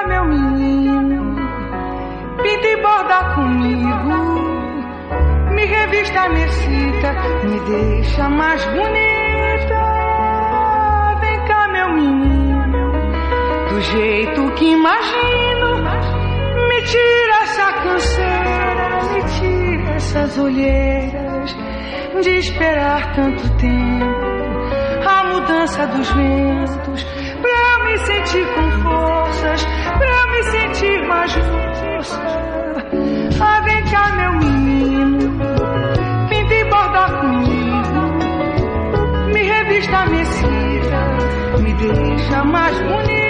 cá, meu menino, pinta e borda comigo. Me revista, me excita, me deixa mais bonita. Vem cá, meu menino, do jeito que imagino. Me tira essa canseira, me tira essas olheiras de esperar tanto tempo a mudança dos ventos, pra eu me sentir com forças, pra eu me sentir mais moça. Ah, vem cá, meu menino, pinta e borda comigo. Me revista, me excita, me deixa mais bonita.